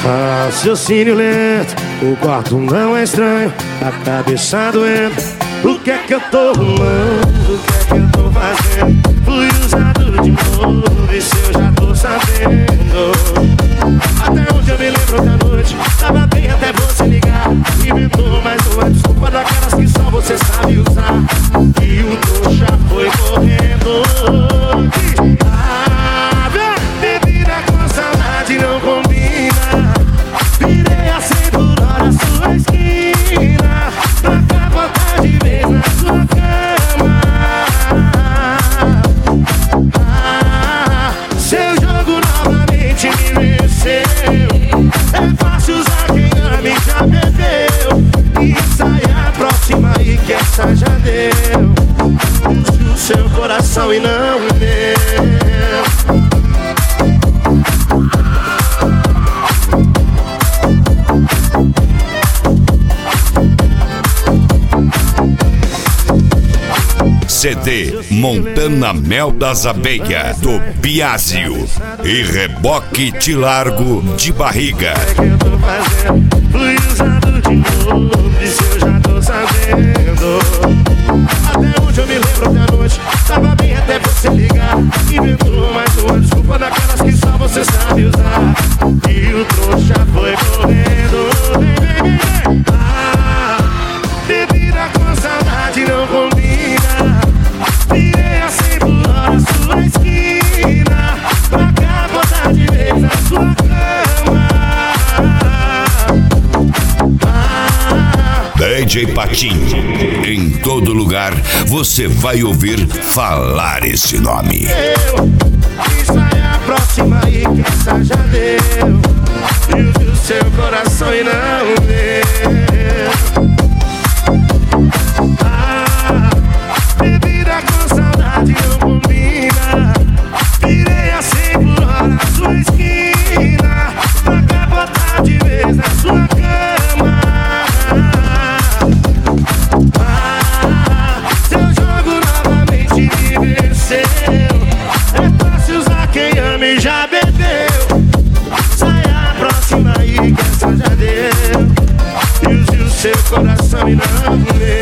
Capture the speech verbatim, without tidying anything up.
Raciocínio lento, o quarto não é estranho, a cabeça doendo. O que é que eu tô arrumando? O que é que eu tô fazendo? Fui usado de novo, isso eu já tô sabendo. Até onde eu me lembro da noite, tava bem até você ligar. Inventou mais uma desculpa daquelas que só você sabe usar. E o trouxa foi correndo. Ah, bebida com saudade não combina. Virei a cem por hora sua esquina, pra capotar de vez na sua cama. Ah, seu jogo novamente me venceu. É fácil usar quem ama e já bebeu. E sai a próxima e que essa já deu. Use o seu coração e não o meu. C D Montana Mel das Abelhas, do Biásio e Reboque Te Largo de Barriga. O que é que eu tô fazendo? Fui usado de novo, isso eu já tô sabendo. Até onde eu me lembro da noite, tava bem até você ligar. Inventou mais uma desculpa daquelas que só você sabe usar. E o trouxa foi correndo. Vem, vem, vem, vem. Ah, bebida com saudade não combina. Virei a cem por hora sua esquina, pra capotar de vez na sua cama. Ah, D J Patinho, em todo lugar você vai ouvir falar esse nome. eu, isso aí é a próxima e que essa já deu. E use o seu coração e não o meu. Ah, bebida com saudade não combina. Virei a cem por hora sua esquina, pra capotar de vez na sua cama. Ah, seu jogo novamente me venceu. É fácil usar quem ama e já bebeu. Sai a próxima aí que essa já deu. E use o seu coração e não o meu.